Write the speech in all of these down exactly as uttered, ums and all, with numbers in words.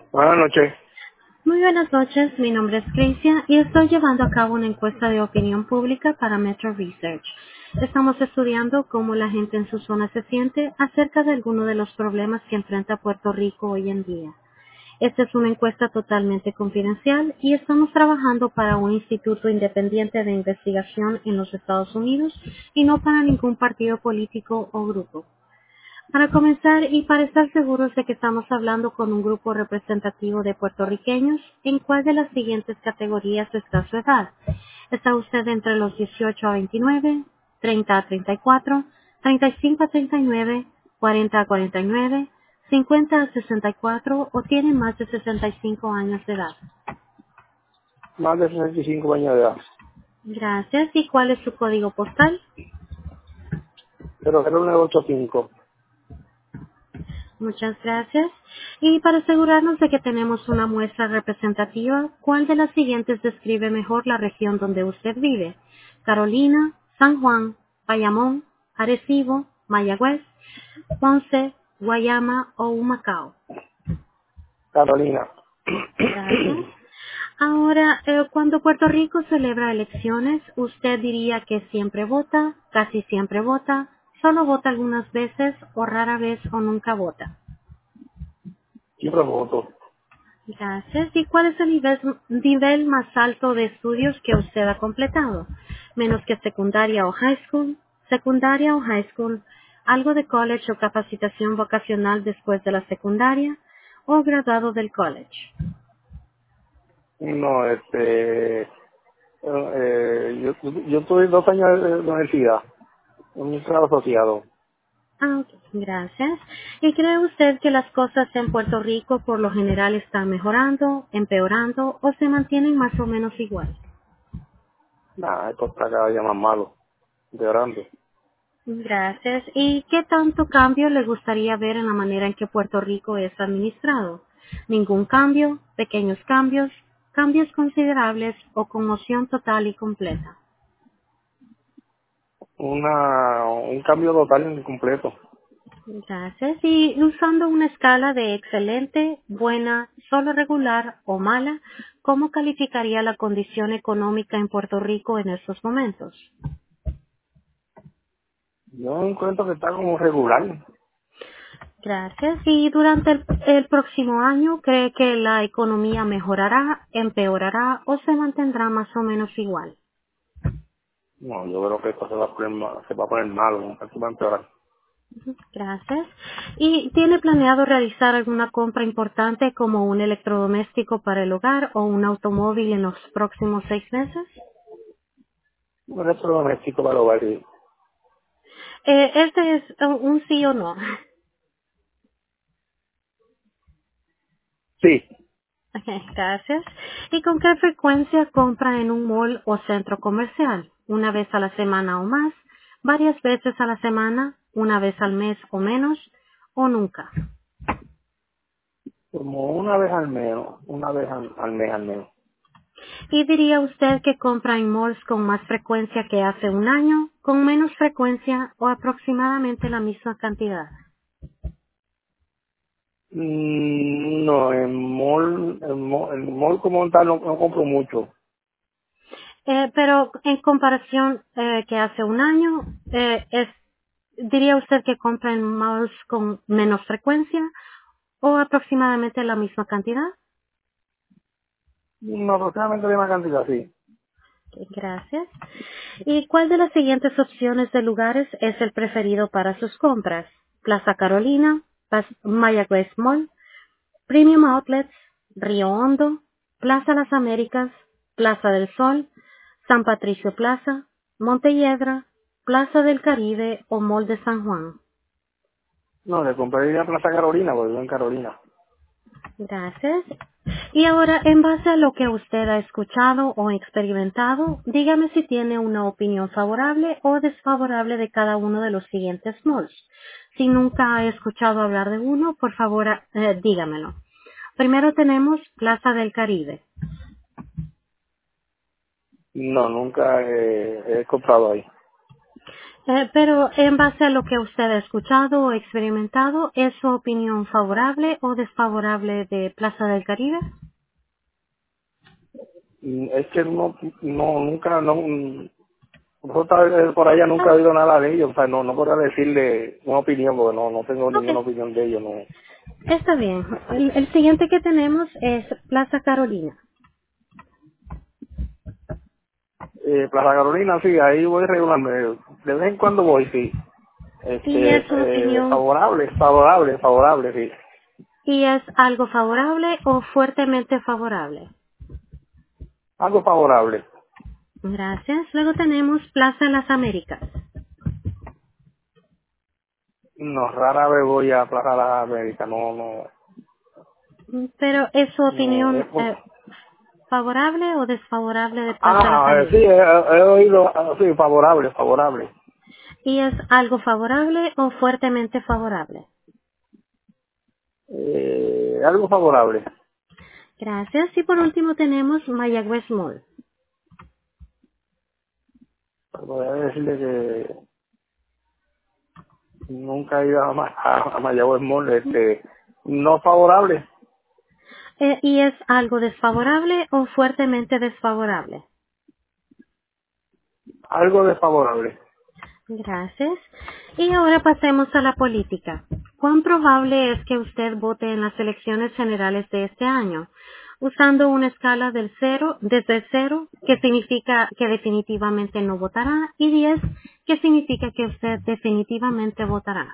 Buenas noches. Muy buenas noches, mi nombre es Gracia y estoy llevando a cabo una encuesta de opinión pública para Metro Research. Estamos estudiando cómo la gente en su zona se siente acerca de algunos de los problemas que enfrenta Puerto Rico hoy en día. Esta es una encuesta totalmente confidencial y estamos trabajando para un instituto independiente de investigación en los Estados Unidos y no para ningún partido político o grupo. Para comenzar y para estar seguros de que estamos hablando con un grupo representativo de puertorriqueños, ¿en cuál de las siguientes categorías está su edad? ¿Está usted entre los dieciocho a veintinueve, treinta a treinta y cuatro, treinta y cinco a treinta y nueve, cuarenta a cuarenta y nueve, cincuenta a sesenta y cuatro o tiene más de sesenta y cinco años de edad? Más de sesenta y cinco años de edad. Gracias. ¿Y cuál es su código postal? Pero cero nueve ocho cinco. Muchas gracias. Y para asegurarnos de que tenemos una muestra representativa, ¿cuál de las siguientes describe mejor la región donde usted vive? Carolina, San Juan, Bayamón, Arecibo, Mayagüez, Ponce, Guayama o Humacao. Carolina. Gracias. Ahora, eh, cuando Puerto Rico celebra elecciones, ¿usted diría que siempre vota, casi siempre vota, solo vota algunas veces o rara vez o nunca vota? Siempre voto. Gracias. ¿Y cuál es el nivel, nivel más alto de estudios que usted ha completado? Menos que secundaria o high school, secundaria o high school, algo de college o capacitación vocacional después de la secundaria, o graduado del college. No, este... eh, eh, yo, yo tuve dos años de universidad. Un trabajo asociado. Ah, ok. Gracias. ¿Y cree usted que las cosas en Puerto Rico por lo general están mejorando, empeorando o se mantienen más o menos igual? Nada, esto está cada día más malo. Empeorando. Gracias. ¿Y qué tanto cambio le gustaría ver en la manera en que Puerto Rico es administrado? ¿Ningún cambio? ¿Pequeños cambios? ¿Cambios considerables o conmoción total y completa? Una, un cambio total y completo. Gracias. Y usando una escala de excelente, buena, solo regular o mala, ¿cómo calificaría la condición económica en Puerto Rico en estos momentos? Yo encuentro que está como regular. Gracias. ¿Y durante el, el próximo año cree que la economía mejorará, empeorará o se mantendrá más o menos igual? No, yo creo que esto se va a poner, ma- se va a poner malo. Aquí va a empeorar. Gracias. ¿Y tiene planeado realizar alguna compra importante como un electrodoméstico para el hogar o un automóvil en los próximos seis meses? Un electrodoméstico para el hogar. Sí. Eh, este es uh, un sí o no. Sí. Ok, gracias. ¿Y con qué frecuencia compra en un mall o centro comercial? ¿Una vez a la semana o más? ¿Varias veces a la semana? ¿Una vez al mes o menos? ¿O nunca? Como una vez al menos, una vez al, al mes al menos. ¿Y diría usted que compra en malls con más frecuencia que hace un año, con menos frecuencia o aproximadamente la misma cantidad? Mm, no, en mall, en mall, en mall como tal no, no compro mucho. Eh, pero en comparación eh, que hace un año, eh, es, ¿diría usted que compra en malls con menos frecuencia o aproximadamente la misma cantidad? No, aproximadamente la misma cantidad, sí. Ok, gracias. ¿Y cuál de las siguientes opciones de lugares es el preferido para sus compras? Plaza Carolina, Pas- Mayagüez Mall, Premium Outlets, Río Hondo, Plaza Las Américas, Plaza del Sol, San Patricio Plaza, Montelledra, Plaza del Caribe o Mall de San Juan. No, le compraría Plaza Carolina, porque vivo en Carolina. Gracias. Y ahora, en base a lo que usted ha escuchado o experimentado, dígame si tiene una opinión favorable o desfavorable de cada uno de los siguientes malls. Si nunca ha escuchado hablar de uno, por favor, eh, dígamelo. Primero tenemos Plaza del Caribe. No, nunca eh, he comprado ahí. Eh, pero en base a lo que usted ha escuchado o experimentado, ¿es su opinión favorable o desfavorable de Plaza del Caribe? Mm, Es que no, no, nunca, no, mm, nosotros eh, por allá nunca he oído nada de ellos, o sea, no, no podría decirle una opinión, porque no, no tengo Ok, ninguna opinión de ellos, no. está bien. El, el siguiente que tenemos es Plaza Carolina. Eh, Plaza Carolina, sí, ahí voy regularmente, de vez en cuando voy, sí. ¿Y Este, es su eh, opinión, favorable, favorable, favorable, sí. y es algo favorable o fuertemente favorable? Algo favorable. Gracias. Luego tenemos Plaza Las Américas. No, rara vez voy a Plaza de las Américas, no, no, Mm, Pero ¿es su no, es opinión por... eh, favorable o desfavorable de Plaza Las Ah, eh, sí, Américas? he, he oído, ah, sí, favorable, favorable. ¿Y es algo favorable o fuertemente favorable? Eh, algo favorable. Gracias. Y por último tenemos Mayagüez Mall. Podría decirle que nunca he ido a, Ma- a, a Mayagüez Mall, este, no favorable, Eh, ¿Y es algo desfavorable o fuertemente desfavorable? algo desfavorable. Gracias. Y ahora pasemos a la política. ¿Cuán probable es que usted vote en las elecciones generales de este año? Usando una escala del cero, desde cero, que significa que definitivamente no votará, y diez, que significa que usted definitivamente votará.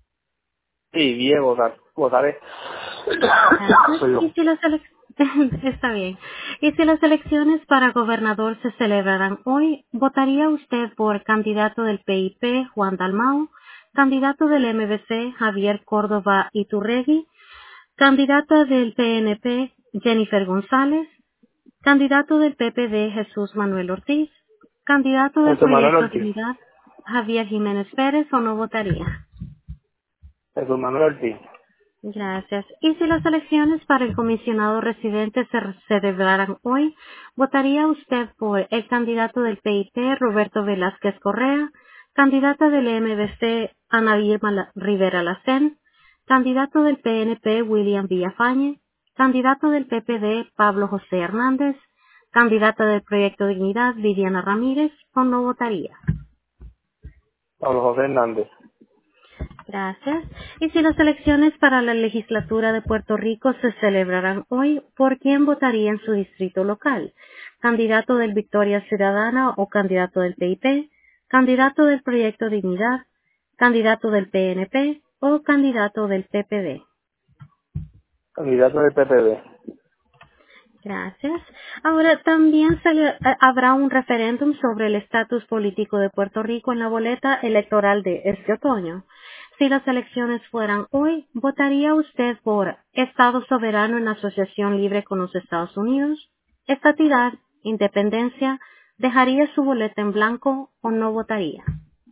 Sí, bien, votar, votaré. Gracias. Soy yo. Y si las elec- Está bien. Y si las elecciones para gobernador se celebraran hoy, ¿votaría usted por candidato del P I P, Juan Dalmau, candidato del M V C, Javier Córdoba Iturregui, candidata del P N P, Jennifer González, candidato del P P D, Jesús Manuel Ortiz, candidato del José Manuel Proyecto Ortiz. Dignidad, Javier Jiménez Pérez, o no votaría? Jesús Manuel Ortiz. Gracias. Y si las elecciones para el comisionado residente se re- celebraran hoy, ¿votaría usted por el candidato del P I P, Roberto Velázquez Correa, candidata del M V C, Ana Irma La- Rivera Lacén, candidato del P N P, William Villafañe, candidato del P P D, Pablo José Hernández, candidata del Proyecto Dignidad, Viviana Ramírez, o no votaría? Pablo José Hernández. Gracias. Y si las elecciones para la legislatura de Puerto Rico se celebraran hoy, ¿por quién votaría en su distrito local? ¿Candidato del Victoria Ciudadana o candidato del P I P? ¿Candidato del Proyecto Dignidad? ¿Candidato del P N P o candidato del P P D? Candidato del P P D. Gracias. Ahora, también se le- eh, habrá un referéndum sobre el estatus político de Puerto Rico en la boleta electoral de este otoño. Si las elecciones fueran hoy, ¿votaría usted por Estado soberano en asociación libre con los Estados Unidos? ¿Estatidad? ¿Independencia? ¿Dejaría su boleta en blanco o no votaría?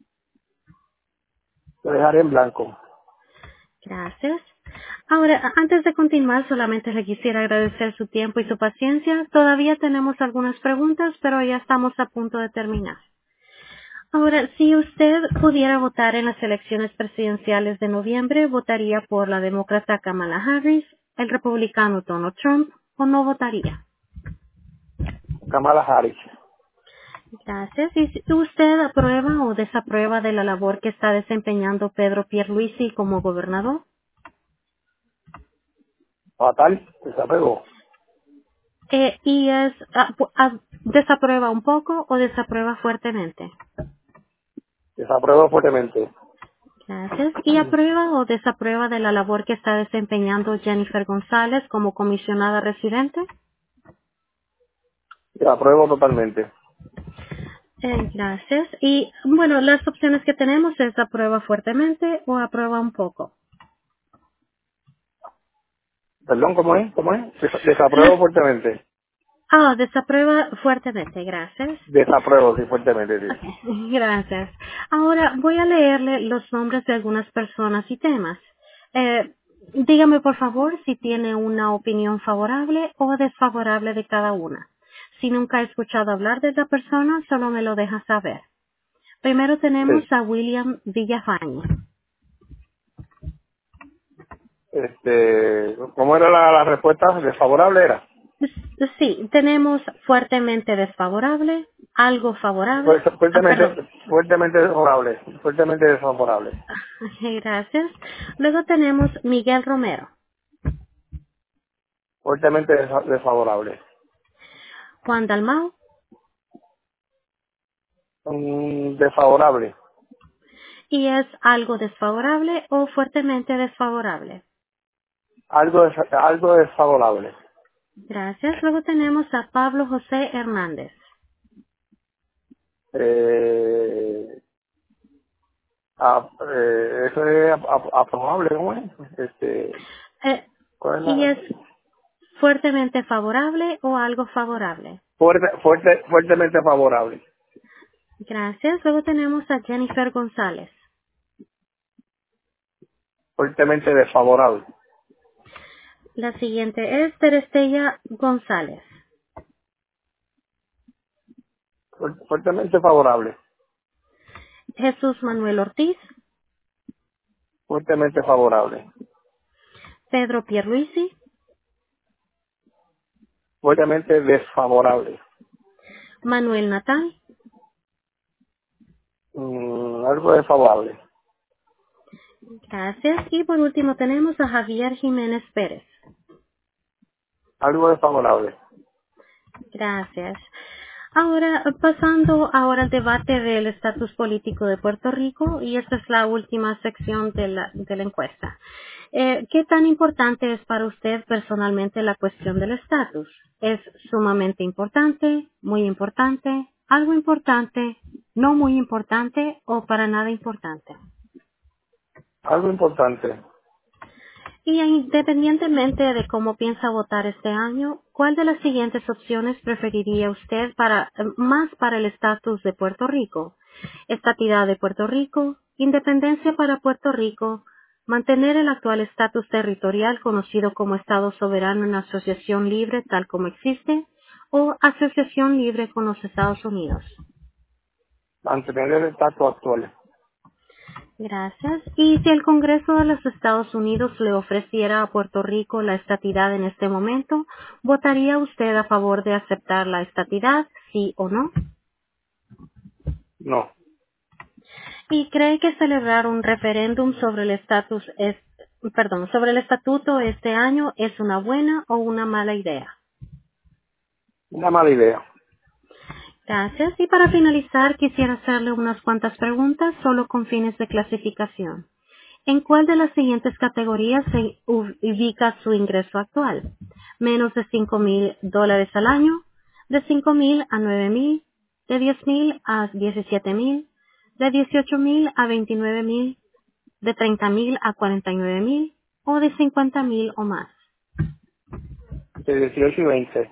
Lo dejaré en blanco. Gracias. Ahora, antes de continuar, solamente le quisiera agradecer su tiempo y su paciencia. Todavía tenemos algunas preguntas, pero ya estamos a punto de terminar. Ahora, si usted pudiera votar en las elecciones presidenciales de noviembre, ¿votaría por la demócrata Kamala Harris, el republicano Donald Trump, o no votaría? Kamala Harris. Gracias. ¿Y si usted aprueba o desaprueba de la labor que está desempeñando Pedro Pierluisi como gobernador? Fatal, desapego. Eh, ¿Y es ah, pu- ah, desaprueba un poco o desaprueba fuertemente? Desapruebo fuertemente. Gracias. ¿Y aprueba o desaprueba de la labor que está desempeñando Jennifer González como comisionada residente? Desapruebo totalmente. Eh, gracias. Y bueno, las opciones que tenemos es aprueba fuertemente o aprueba un poco. Perdón, ¿cómo es? ¿Cómo es? Des- Las, Desapruebo fuertemente. ah, desaprueba fuertemente. Gracias. Desapruebo, sí, fuertemente, sí. Ok, gracias. Ahora voy a leerle los nombres de algunas personas y temas. Eh, dígame por favor si tiene una opinión favorable o desfavorable de cada una. Si nunca ha escuchado hablar de la persona, solo me lo deja saber. Primero tenemos Sí. a William Villafañe. Este, ¿cómo era la, la respuesta? ¿Desfavorable era? Sí, tenemos fuertemente desfavorable, algo favorable, Fuerte- ah, perdón, Fuertemente, fuertemente desfavorable. Fuertemente desfavorable. gracias. Luego tenemos Miguel Romero, Fuertemente desa- desfavorable. Juan Dalmau Mm, desfavorable. y es algo desfavorable o fuertemente desfavorable. Algo, des- algo desfavorable. Gracias. Luego tenemos a Pablo José Hernández. Eh, a- eh, eso es ap- ap- aprobable, ¿cómo es? Este, Eh, ¿cuál es y la? es fuertemente favorable o algo favorable. Fuerte, fuerte, fuertemente favorable. Gracias. Luego tenemos a Jennifer González. Fuertemente desfavorable. La siguiente es Terestella González. Fuer- Fuertemente favorable. Jesús Manuel Ortiz. Fuertemente favorable. Pedro Pierluisi. Fuertemente desfavorable. Manuel Natal. Mm, algo desfavorable. Gracias. Y por último tenemos a Javier Jiménez Pérez. Algo desfavorable. Gracias. Ahora, pasando ahora al debate del estatus político de Puerto Rico, y esta es la última sección de la, de la encuesta. Eh, ¿Qué tan importante es para usted personalmente la cuestión del estatus? ¿Es sumamente importante, muy importante, algo importante, no muy importante o para nada importante? Algo importante. Y independientemente de cómo piensa votar este año, ¿cuál de las siguientes opciones preferiría usted para eh, más para el estatus de Puerto Rico? Estatidad de Puerto Rico, independencia para Puerto Rico, mantener el actual estatus territorial conocido como Estado soberano en asociación libre tal como existe, o asociación libre con los Estados Unidos. Mantener el estatus actual. Gracias. Y si el Congreso de los Estados Unidos le ofreciera a Puerto Rico la estatidad en este momento, ¿votaría usted a favor de aceptar la estatidad, sí o no? No. ¿Y cree que celebrar un referéndum sobre el estatus es, perdón, sobre el estatuto este año es una buena o una mala idea? Una mala idea. Gracias. Y para finalizar, quisiera hacerle unas cuantas preguntas solo con fines de clasificación. ¿En cuál de las siguientes categorías se ubica su ingreso actual? Menos de cinco mil dólares al año, de cinco mil a nueve mil, de diez mil a diecisiete mil, de dieciocho mil a veintinueve mil, de treinta mil a cuarenta y nueve mil o de cincuenta mil o más. De dieciocho y veinte.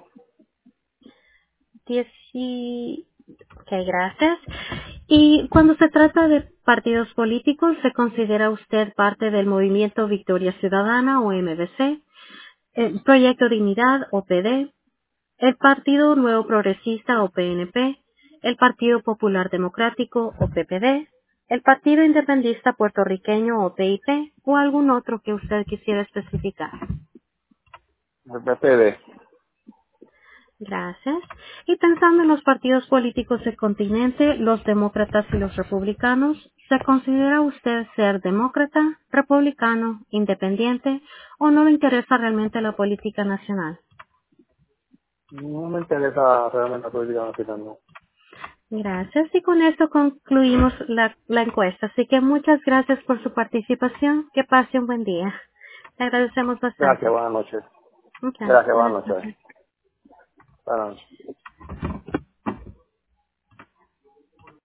Dieci... Ok, gracias. Y cuando se trata de partidos políticos, ¿se considera usted parte del movimiento Victoria Ciudadana o M V C, el Proyecto Dignidad o P D, el Partido Nuevo Progresista o P N P, el Partido Popular Democrático o P P D, el Partido Independentista Puertorriqueño o P I P o algún otro que usted quisiera especificar? El P P D. Gracias. Y pensando en los partidos políticos del continente, los demócratas y los republicanos, ¿se considera usted ser demócrata, republicano, independiente o no le interesa realmente la política nacional? No me interesa realmente la política nacional, no. Gracias. Y con esto concluimos la, la encuesta. Así que muchas gracias por su participación. Que pase un buen día. Le agradecemos Gracias, bastante. buenas noches. Ok, Gracias, buenas buenas noches. noches. Buenas noches.